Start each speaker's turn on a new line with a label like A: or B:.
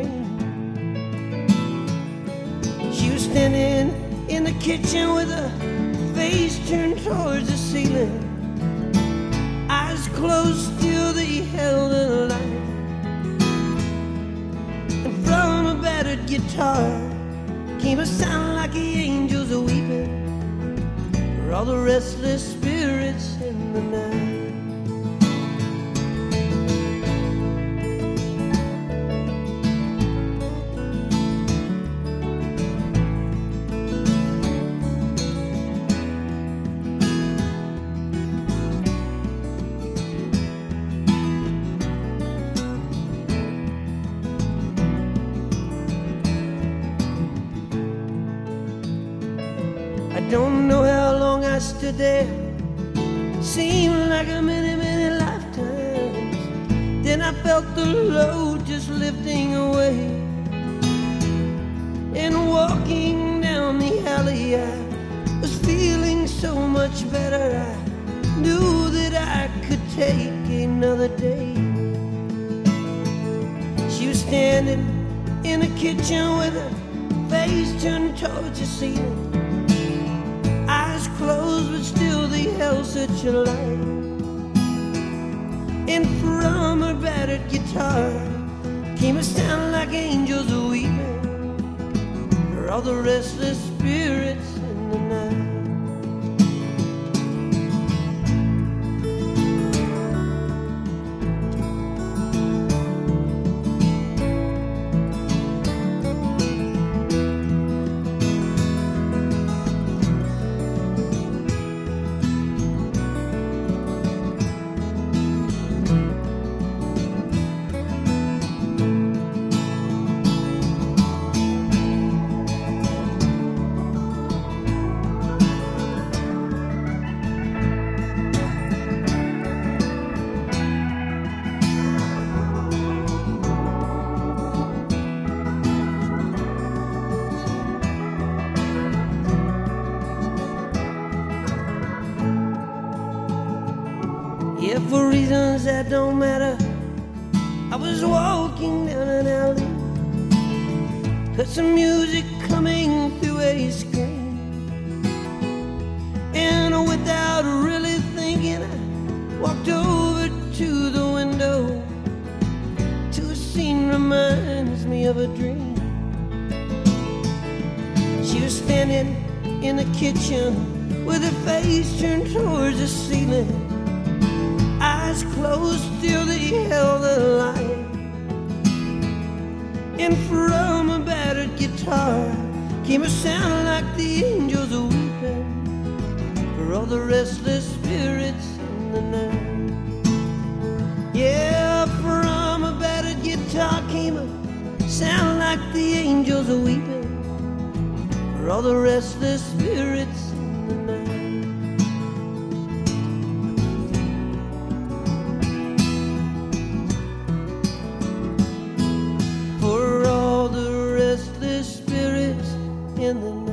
A: rain. She was standing in the kitchen with her face turned towards the ceiling, eyes closed till they held a light. And from a battered guitar came a sound like the angels weeping for all the restless spirits in the night. I don't know how long I stood there, seemed like a many, many lifetimes. Then I felt the load just lifting away, and walking down the alley I was feeling so much better. I knew that I could take another day. She was standing in the kitchen with her face turned towards the ceiling, eyes closed but still they held such a light. And from her battered guitar came a sound like angels weeping for all the restless spirits in the night. Yeah, for reasons that don't matter, I was walking down an alley, heard some music coming through a screen, and without really thinking I walked over to the window, to a scene reminds me of a dream. She was standing in the kitchen with her face turned towards the ceiling, eyes closed till they held the light. And from a battered guitar came a sound like the angels weeping for all the restless spirits in the night. Yeah, from a battered guitar came a sound like the angels weeping for all the restless spirits in the night. For all the restless spirits in the night.